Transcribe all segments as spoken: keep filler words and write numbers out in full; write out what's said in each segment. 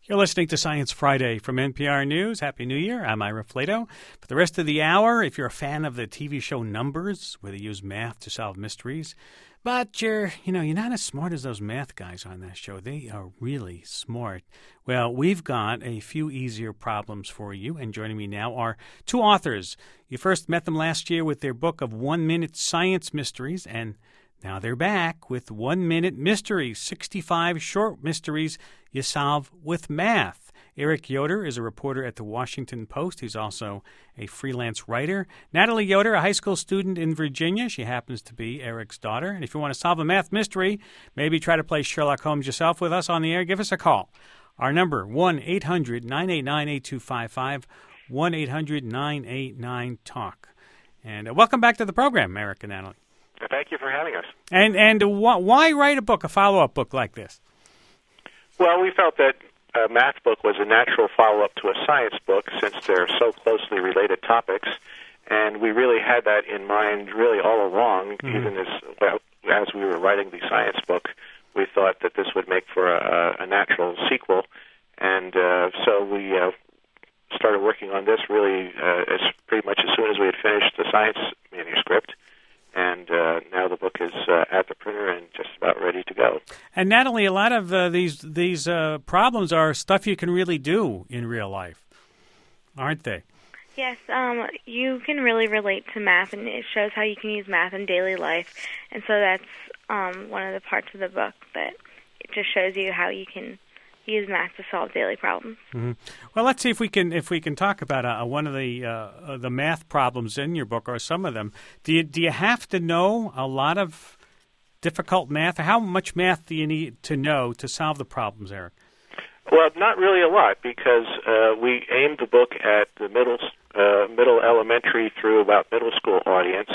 You're listening to Science Friday from N P R News. Happy New Year. I'm Ira Flato. For the rest of the hour, if you're a fan of the T V show Numbers, where they use math to solve mysteries, but you're, you know, you're not as smart as those math guys on that show. They are really smart. Well, we've got a few easier problems for you, and joining me now are two authors. You first met them last year with their book of one-minute science mysteries, and now they're back with one-minute mysteries, sixty-five short mysteries you solve with math. Eric Yoder is a reporter at the Washington Post. He's also a freelance writer. Natalie Yoder, a high school student in Virginia. She happens to be Eric's daughter. And if you want to solve a math mystery, maybe try to play Sherlock Holmes yourself with us on the air, give us a call. Our number, one eight hundred nine eight nine eight two five five, one eight hundred nine eight nine talk. And uh, welcome back to the program, Eric and Natalie. Thank you for having us. And and wh- why write a book, a follow-up book like this? Well, we felt that a math book was a natural follow-up to a science book since they're so closely related topics, and we really had that in mind really all along. Mm-hmm. Even as well, as we were writing the science book, we thought that this would make for a, a natural sequel, and uh, so we uh, started working on this really uh, as pretty much as soon as we had finished the science manuscript. And uh, now the book is uh, at the printer and just about ready to go. And Natalie, a lot of uh, these these uh, problems are stuff you can really do in real life, aren't they? Yes, um, you can really relate to math, and it shows how you can use math in daily life. And so that's um, one of the parts of the book that it just shows you how you can use math to solve daily problems. Mm-hmm. Well, let's see if we can if we can talk about uh, one of the uh, the math problems in your book, or some of them. Do you do you have to know a lot of difficult math? How much math do you need to know to solve the problems, Eric? Well, not really a lot, because uh, we aimed the book at the middle uh, middle elementary through about middle school audience.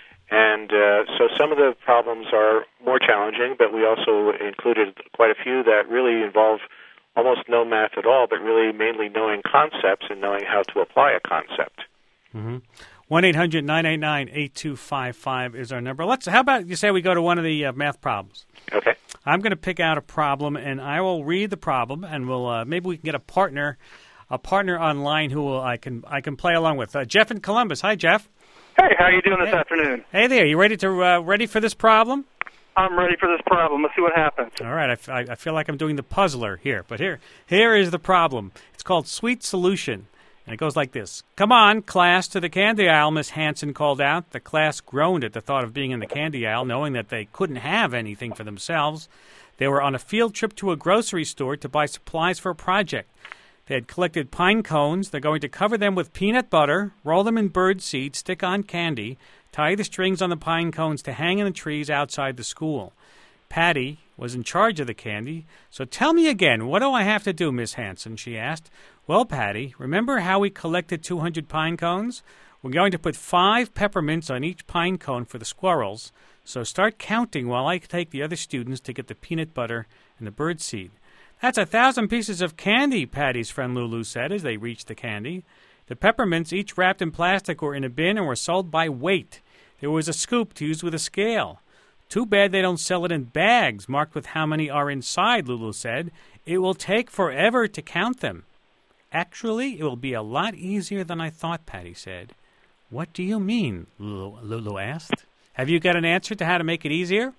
And uh, so some of the problems are more challenging, but we also included quite a few that really involve almost no math at all, but really mainly knowing concepts and knowing how to apply a concept. Mm-hmm. one eight hundred nine eight nine eight two five five is our number. Let's. How about you say we go to one of the uh, math problems? Okay. I'm going to pick out a problem, and I will read the problem, and we'll uh, maybe we can get a partner, a partner online who will, I can I can play along with. Uh, Jeff in Columbus. Hi, Jeff. Hey, how are you doing this hey. afternoon? Hey there. You ready to uh, ready for this problem? I'm ready for this problem. Let's see what happens. All right. I, f- I feel like I'm doing the puzzler here, but here here is the problem. It's called Sweet Solution, and it goes like this. Come on, class, to the candy aisle, Miss Hanson called out. The class groaned at the thought of being in the candy aisle, knowing that they couldn't have anything for themselves. They were on a field trip to a grocery store to buy supplies for a project. They had collected pine cones. They're going to cover them with peanut butter, roll them in bird seed, stick on candy, tie the strings on the pine cones to hang in the trees outside the school. Patty was in charge of the candy. So tell me again, what do I have to do, Miss Hanson? She asked. Well, Patty, remember how we collected two hundred pine cones? We're going to put five peppermints on each pine cone for the squirrels. So start counting while I take the other students to get the peanut butter and the bird seed. That's a thousand pieces of candy, Patty's friend Lulu said as they reached the candy. The peppermints, each wrapped in plastic, were in a bin and were sold by weight. There was a scoop to use with a scale. Too bad they don't sell it in bags marked with how many are inside, Lulu said. It will take forever to count them. Actually, it will be a lot easier than I thought, Patty said. What do you mean? Lulu, Lulu asked. Have you got an answer to how to make it easier?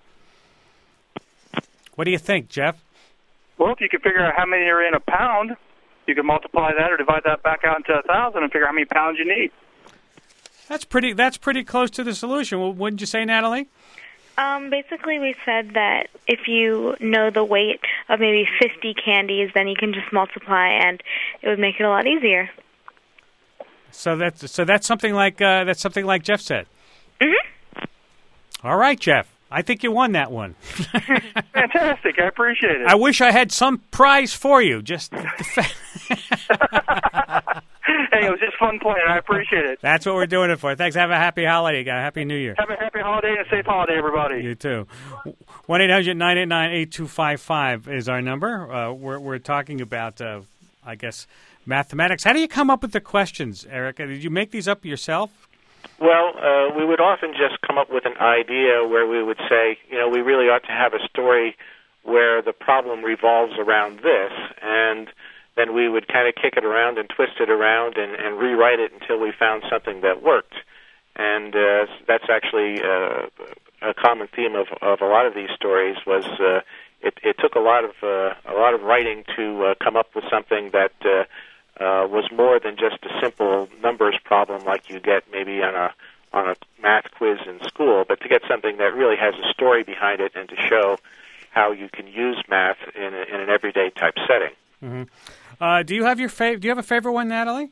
What do you think, Jeff? Well, if you can figure out how many are in a pound, you can multiply that or divide that back out into a thousand and figure out how many pounds you need. That's pretty. That's pretty close to the solution. Well, wouldn't you say, Natalie? Um, basically, we said that if you know the weight of maybe fifty candies, then you can just multiply, and it would make it a lot easier. So that's so that's something like uh, that's something like Jeff said. Mm-hmm. All right, Jeff. I think you won that one. Fantastic. I appreciate it. I wish I had some prize for you. Just Hey, it was just fun playing. I appreciate it. That's what we're doing it for. Thanks. Have a happy holiday. A happy New Year. Have a happy holiday and a safe holiday, everybody. You too. one eight hundred nine eight nine eight two five five is our number. Uh, we're, we're talking about, uh, I guess, mathematics. How do you come up with the questions, Erica? Did you make these up yourself? Well, uh, we would often just come up with an idea where we would say, you know, we really ought to have a story where the problem revolves around this. And then we would kind of kick it around and twist it around and, and rewrite it until we found something that worked. And uh, that's actually uh, a common theme of, of a lot of these stories. Was uh, it, it took a lot of uh, a lot of writing to uh, come up with something that uh, uh, was more than just a simple numbers problem like you get maybe on a on a math quiz in school, but to get something that really has a story behind it and to show how you can use math in, a, in an everyday type setting. Mm-hmm. Uh, do you have your fav- Do you have a favorite one, Natalie?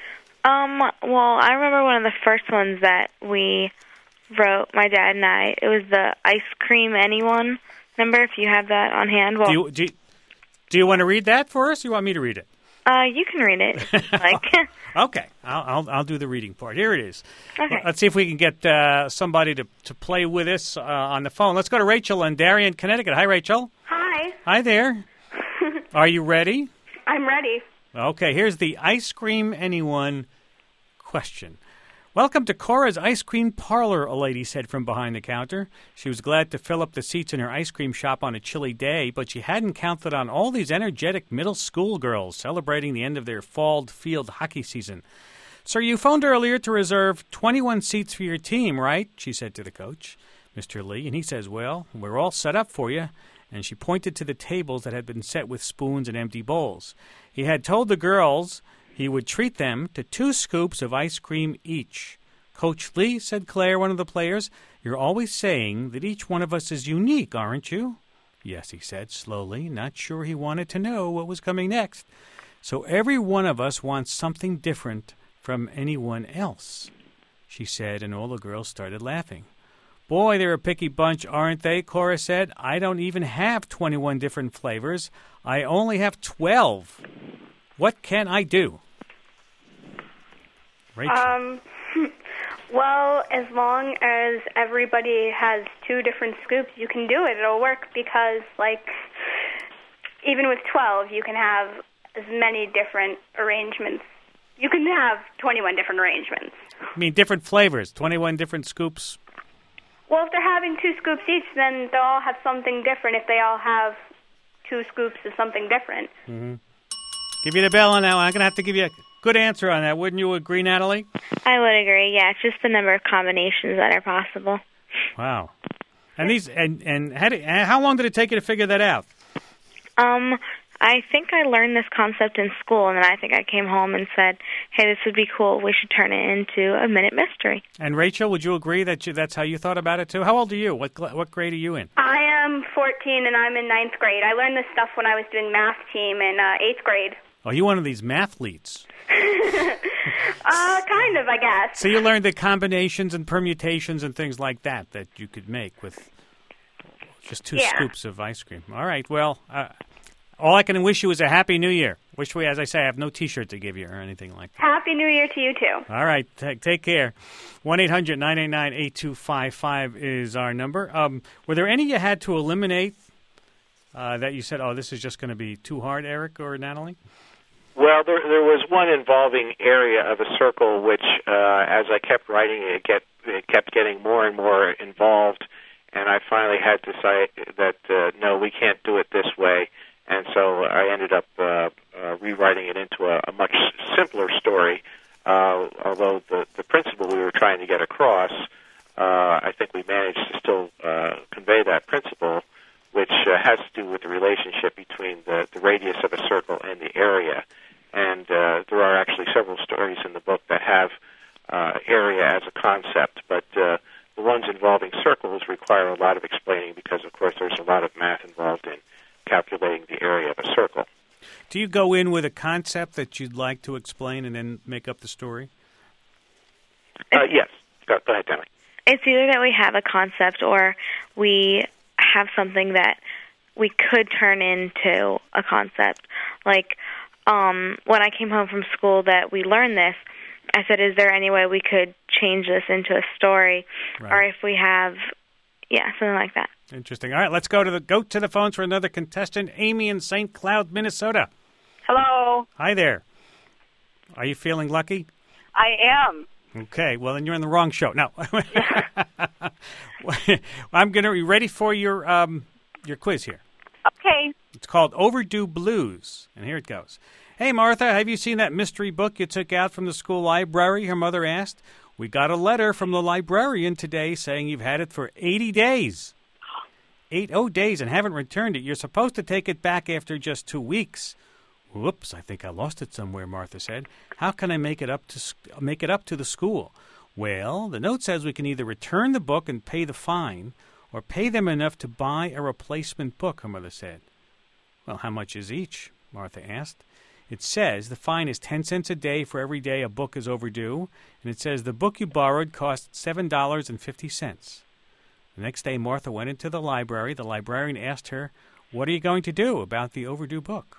Um, well, I remember one of the first ones that we wrote, my dad and I. It was the Ice Cream Anyone. Remember, if you have that on hand? Well, do you, do you, do you want to read that for us, or you want me to read it? Uh, you can read it if you like. Okay, I'll, I'll I'll do the reading part. Here it is. Okay. Let's see if we can get uh, somebody to, to play with us uh, on the phone. Let's go to Rachel in Darien, Connecticut. Hi, Rachel. Hi. Hi there. Are you ready? I'm ready. Okay, here's the Ice Cream Anyone question. Welcome to Cora's Ice Cream Parlor, a lady said from behind the counter. She was glad to fill up the seats in her ice cream shop on a chilly day, but she hadn't counted on all these energetic middle school girls celebrating the end of their fall field hockey season. "Sir, you phoned earlier to reserve twenty-one seats for your team, right?" she said to the coach, Mister Lee, and he says, "Well, we're all set up for you." And she pointed to the tables that had been set with spoons and empty bowls. He had told the girls he would treat them to two scoops of ice cream each. "Coach Lee," said Claire, one of the players, "you're always saying that each one of us is unique, aren't you?" "Yes," he said slowly, not sure he wanted to know what was coming next. "So every one of us wants something different from anyone else," she said, and all the girls started laughing. "Boy, they're a picky bunch, aren't they?" Cora said. "I don't even have twenty-one different flavors. I only have twelve. What can I do?" Rachel. Um, well, as long as everybody has two different scoops, you can do it. It'll work because, like, even with twelve, you can have as many different arrangements. You can have twenty-one different arrangements. I mean, different flavors, twenty-one different scoops. Well, if they're having two scoops each, then they'll all have something different if they all have two scoops of something different. Mm-hmm. Give you the bell on that one. I'm going to have to give you a good answer on that. Wouldn't you agree, Natalie? I would agree. Yeah, it's just the number of combinations that are possible. Wow. And these and and how, did, how long did it take you to figure that out? Um, I think I learned this concept in school, and then I think I came home and said, "Hey, this would be cool. We should turn it into a minute mystery." And Rachel, would you agree that you, that's how you thought about it too? How old are you? What what grade are you in? I am fourteen, and I'm in ninth grade. I learned this stuff when I was doing math team in uh, eighth grade. Oh, you're one of these mathletes. uh, kind of, I guess. So you learned the combinations and permutations and things like that that you could make with just two yeah. scoops of ice cream. All right, well, uh, all I can wish you is a Happy New Year. Wish we, as I say, I have no T-shirt to give you or anything like that. Happy New Year to you, too. All right, take, take care. one eight hundred nine eight nine eight two five five is our number. Um, were there any you had to eliminate uh, that you said, oh, this is just going to be too hard, Eric or Natalie? Well, there, there was one involving area of a circle, which, uh, as I kept writing, it, get, it kept getting more and more involved, and I finally had to say that, uh, no, we can't do it this way, and so I ended up uh, uh, rewriting it into a, a much simpler story, uh, although the, the principle we were trying to get across, uh, I think we managed to still uh, convey that principle, which uh, has to do with the relationship between the, the radius of a circle and the area. And uh, there are actually several stories in the book that have uh, area as a concept, but uh, the ones involving circles require a lot of explaining because, of course, there's a lot of math involved in calculating the area of a circle. Do you go in with a concept that you'd like to explain and then make up the story? Uh, yes. Go, go ahead, Danny. It's either that we have a concept or we have something that we could turn into a concept. Like, um, when I came home from school that we learned this, I said, is there any way we could change this into a story? Right. Or if we have, yeah, something like that. Interesting. All right, let's go to the go to the phones for another contestant, Amy in Saint Cloud, Minnesota. Hello. Hi there. Are you feeling lucky? I am. Okay, well, then you're in the wrong show. No. I'm going to be ready for your um, your quiz here. Okay. It's called Overdue Blues, and here it goes. Hey, Martha, have you seen that mystery book you took out from the school library? Her mother asked. We got a letter from the librarian today saying you've had it for eighty days. Eight oh days and haven't returned it. You're supposed to take it back after just two weeks. Whoops, I think I lost it somewhere, Martha said. How can I make it up to make it up to the school? Well, the note says we can either return the book and pay the fine or pay them enough to buy a replacement book, her mother said. Well, how much is each? Martha asked. It says the fine is ten cents a day for every day a book is overdue, and it says the book you borrowed cost seven dollars and fifty cents. The next day, Martha went into the library. The librarian asked her, what are you going to do about the overdue book?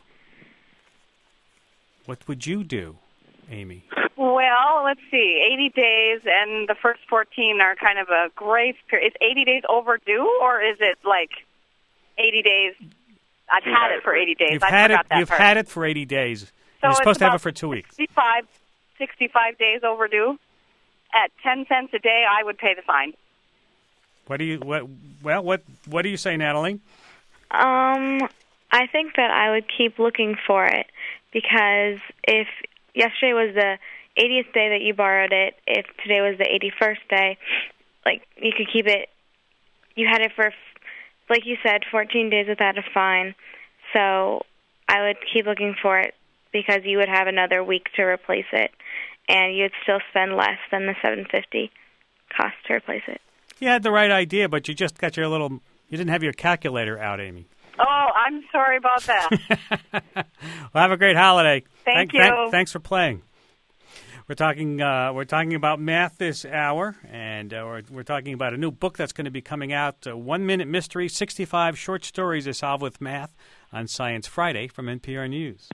What would you do, Amy? Well, let's see. eighty days and the first fourteen are kind of a grace period. Is eighty days overdue, or is it like eighty days? I've had it for eighty days. You've I had forgot it. that You've part. had it for eighty days. So You're it's supposed to have about it for two weeks. sixty-five, sixty-five days overdue. At ten cents a day, I would pay the fine. What do you? What? Well, what? What do you say, Natalie? Um, I think that I would keep looking for it because if yesterday was the eightieth day that you borrowed it, if today was the eighty-first day, like you could keep it. You had it for, like you said, fourteen days without a fine. So I would keep looking for it because you would have another week to replace it, and you'd still spend less than the seven fifty cost to replace it. You had the right idea, but you just got your little. You didn't have your calculator out, Amy. Oh, I'm sorry about that. Well, have a great holiday. Thank Thank, you. thank, thanks for playing. We're talking. Uh, we're talking about math this hour, and uh, we're, we're talking about a new book that's going to be coming out. Uh, One Minute Mystery: sixty-five Short Stories to Solve with Math on Science Friday from N P R News.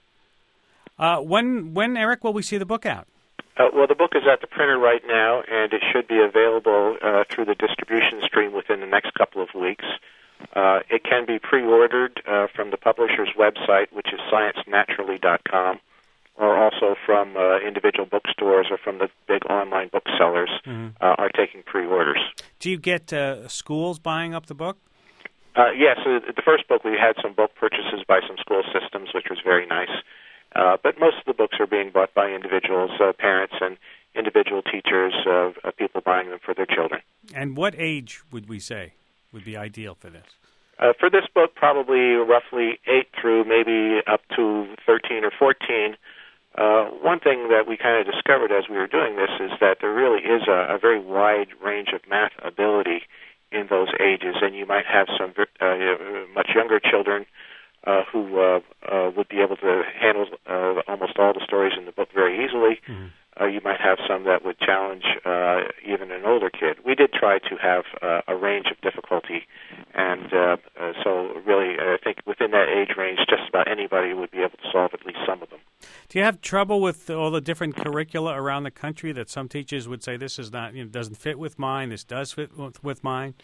Uh, when, when, Eric, will we see the book out? Uh, well, the book is at the printer right now, and it should be available uh, through the distribution stream within the next couple of weeks. Uh, it can be pre-ordered uh, from the publisher's website, which is science naturally dot com, or also from uh, individual bookstores or from the big online booksellers mm-hmm. uh, are taking pre-orders. Do you get uh, schools buying up the book? Uh, yes, yeah, so the first book we had some book purchases by some school systems, which was very nice. Uh, but most of the books are being bought by individuals, uh, parents, and individual teachers, uh, uh, people buying them for their children. And what age would we say would be ideal for this? Uh, for this book, probably roughly eight through maybe up to thirteen or fourteen. Uh, one thing that we kind of discovered as we were doing this is that there really is a, a very wide range of math ability in those ages, and you might have some uh, much younger children Uh, who uh, uh, would be able to handle uh, almost all the stories in the book very easily. Mm-hmm. Uh, you might have some that would challenge uh, even an older kid. We did try to have uh, a range of difficulty, and uh, uh, so really I think within that age range, just about anybody would be able to solve at least some of them. Do you have trouble with all the different curricula around the country that some teachers would say this is not, you know, doesn't fit with mine, this does fit with, with mine?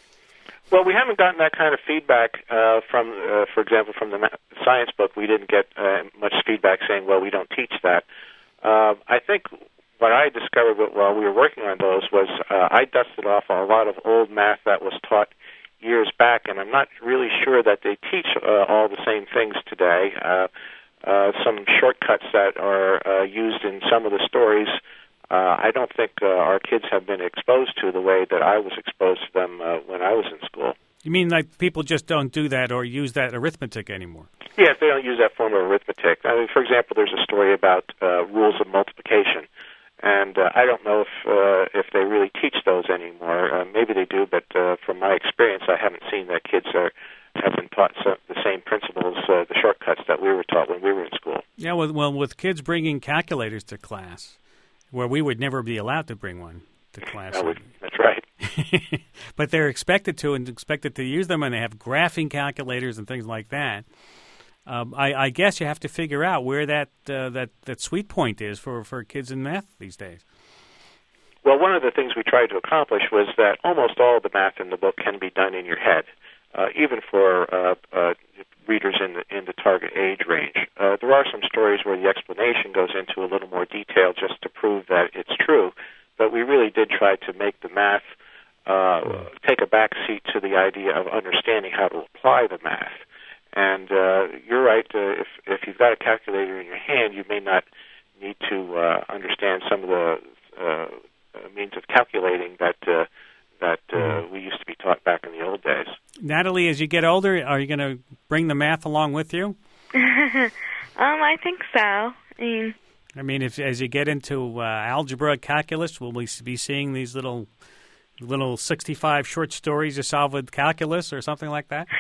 Well, we haven't gotten that kind of feedback uh, from, uh, for example, from the science book. We didn't get uh, much feedback saying, well, we don't teach that. Uh, I think what I discovered while we were working on those was uh, I dusted off a lot of old math that was taught years back, and I'm not really sure that they teach uh, all the same things today. Uh, uh, some shortcuts that are uh, used in some of the stories Uh, I don't think uh, our kids have been exposed to the way that I was exposed to them uh, when I was in school. You mean like people just don't do that or use that arithmetic anymore? Yes, they don't use that form of arithmetic. I mean, for example, there's a story about uh, rules of multiplication, and uh, I don't know if uh, if they really teach those anymore. Uh, maybe they do, but uh, from my experience, I haven't seen that kids are have been taught some, the same principles, uh, the shortcuts that we were taught when we were in school. Yeah, well, well with kids bringing calculators to class, where we would never be allowed to bring one to class. No, we, that's right. But they're expected to and expected to use them, and they have graphing calculators and things like that. Um, I, I guess you have to figure out where that uh, that, that sweet point is for, for kids in math these days. Well, one of the things we tried to accomplish was that almost all the math in the book can be done in your head, uh, even for uh, uh, readers in the, in the target age range. Uh, there are some stories where the explanation goes into a little more detail just to prove that it's true, but we really did try to make the math uh, take a back seat to the idea of understanding how to apply the math. And uh, you're right. Uh, if if you've got a calculator in your hand, you may not need to uh, understand some of the uh, uh, means of calculating that uh, that uh, we used to be taught back in the old days. Natalie, as you get older, are you going to bring the math along with you? um, I think so. I mean, I mean, if as you get into uh, algebra, calculus, will we be seeing these little little sixty-five short stories you solve with calculus or something like that?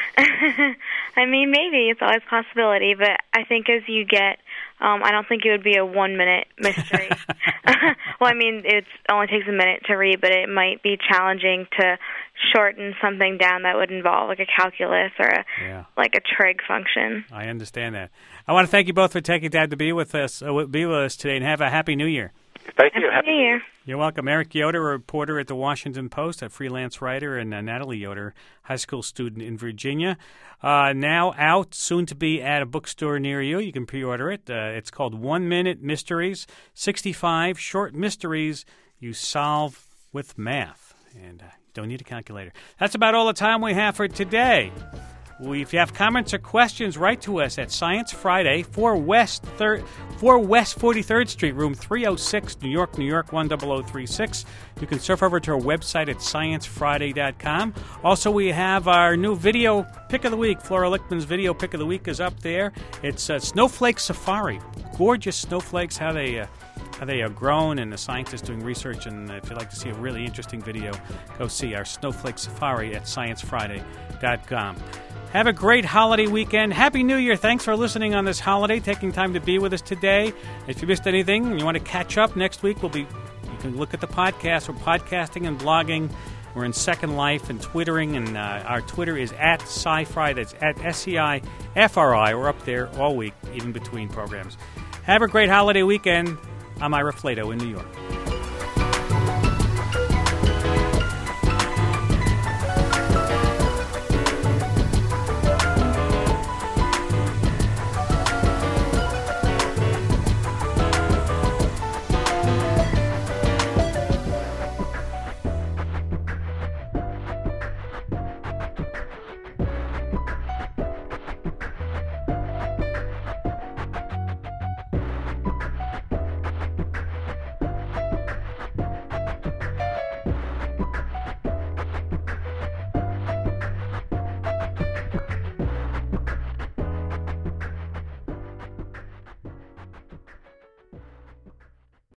I mean, maybe. It's always a possibility, but I think as you get, um, I don't think it would be a one-minute mystery. Well, I mean, it only takes a minute to read, but it might be challenging to shorten something down that would involve like a calculus or a, yeah. like a trig function. I understand that. I want to thank you both for taking time to be with us, uh, be with us today, and have a Happy New Year. Thank you. Happy New Year. You're welcome. Eric Yoder, a reporter at the Washington Post, a freelance writer, and uh, Natalie Yoder, high school student in Virginia. Uh, now out, soon to be at a bookstore near you. You can pre-order it. Uh, it's called One Minute Mysteries, sixty-five Short Mysteries You Solve with Math. And uh, you don't need a calculator. That's about all the time we have for today. We, if you have comments or questions, write to us at Science Friday, four West third, four West forty-third Street, room three oh six, New York, New York, one zero zero three six. You can surf over to our website at science friday dot com. Also, we have our new video pick of the week. Flora Lichtman's video pick of the week is up there. It's uh, Snowflake Safari. Gorgeous snowflakes, how they... Uh, how they are grown, and the scientists doing research. And if you'd like to see a really interesting video, go see our Snowflake Safari at science friday dot com. Have a great holiday weekend. Happy New Year. Thanks for listening on this holiday, taking time to be with us today. If you missed anything and you want to catch up next week, we'll be. You can look at the podcast. We're podcasting and blogging. We're in Second Life and Twittering, and uh, our Twitter is at SciFri. That's at S C I F R I. We're up there all week, even between programs. Have a great holiday weekend. I'm Ira Flato in New York.